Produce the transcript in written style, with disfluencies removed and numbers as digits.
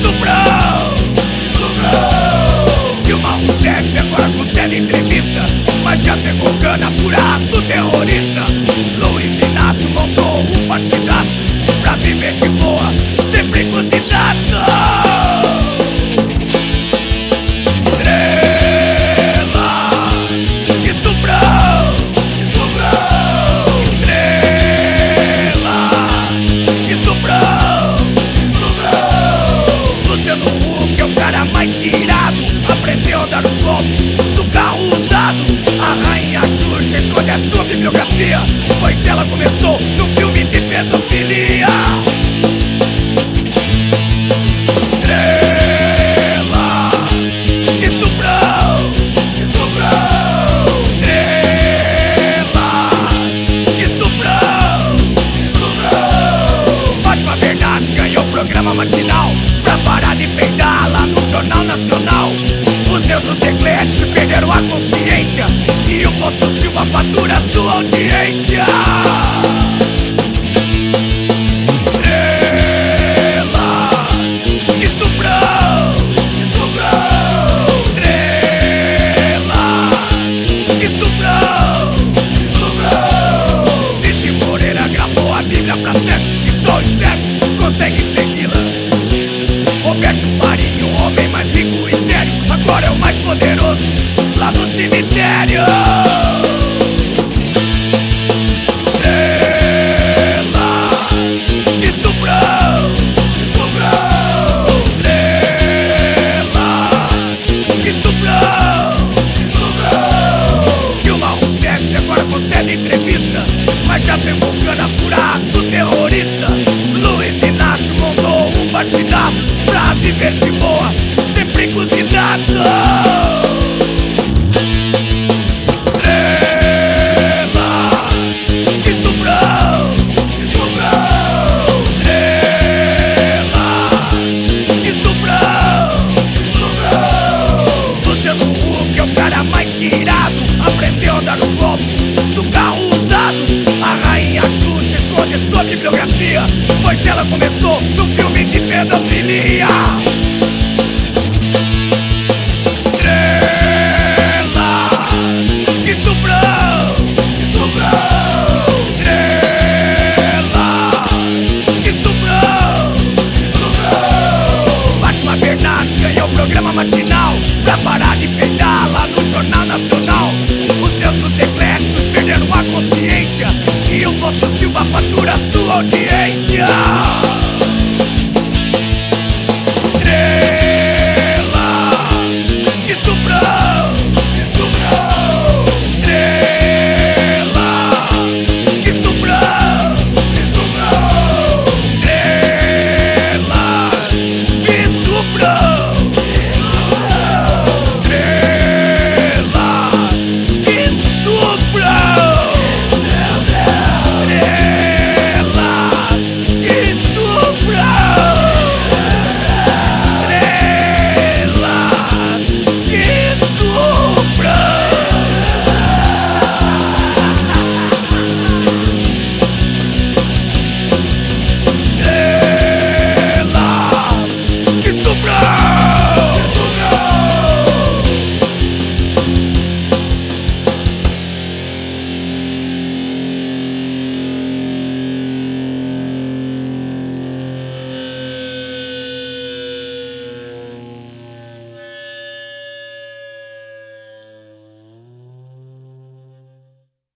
Estuprou, estuprou. Dilma Rousseff agora concede entrevista, mas já pegou cana por ato terrorista. Luiz Inácio montou um partidaço pra viver de boa, sempre cozidaço. Mais que irado, aprendeu a dar um golpe do carro usado. A rainha Xuxa esconde a sua bibliografia, pois ela começou no filme de pedofilia. Estrela, estuprou, estuprou. Estrela, estuprou, estuprou. Fátima Bernardes ganhou o programa matinal pra parar de peidar lá no Jornal Nacional. Os neutros ecléticos perderam a consciência e o Posto Silva fatura sua audiência. Estrela, estuprou, estuprou. Estrela, estuprou, estuprou. Cid Moreira gravou a Bíblia pra cegos e só os cegos conseguem segui-la. Roberto Marinho, o homem mais rico e sério, agora é o mais poderoso lá no cemitério. Estrela, estuprou, estuprou. Estrela, estuprou, estuprou. Dilma Rousseff agora concede entrevista, mas já pegou cana por ato terrorista. Luiz Inácio montou um partidaço pra viver de boa, sempre cozidaço.